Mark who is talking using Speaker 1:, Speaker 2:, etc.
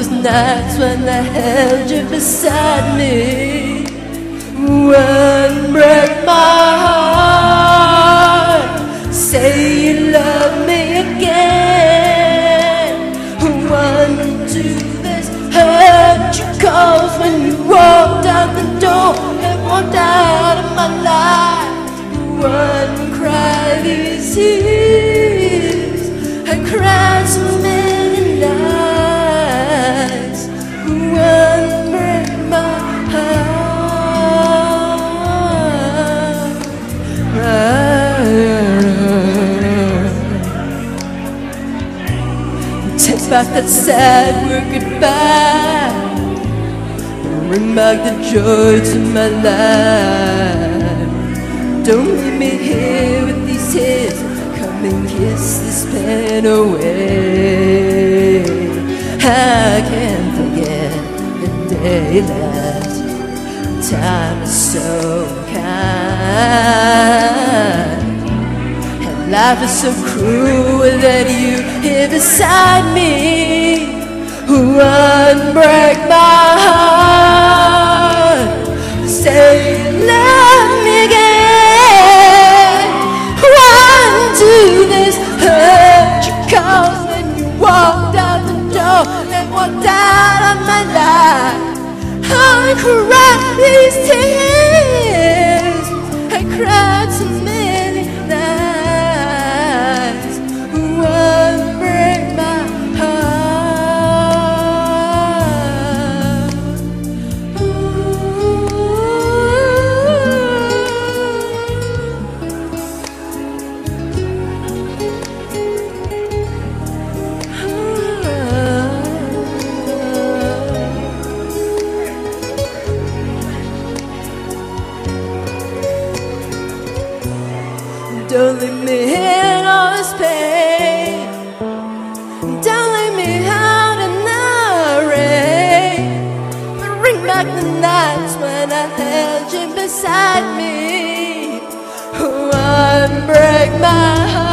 Speaker 1: those nights when I held you beside me. Wouldn't break my heart, say you love me again. Wouldn't do this hurt you, cause when you walked out the door and walked out of my life, wouldn't cry these tears. I cried so many nights, wouldn't break my heart. Take back that sad word goodbye, bring back the joy to my life. Don't leave me here with these tears, come and kiss this pain away. I can't forget the day that time is so kind, and life is so cruel that you here beside me. Wouldn't break my heart, say you love me again. Wouldn't do this hurt you, cause when you walked out the door and walked out of my life, I cried these tears. I cried so many nights, wouldn't break my heart. Don't leave me in all this pain, don't leave me out in the rain. Bring back the nights when I held you beside me. Wouldn't break my heart.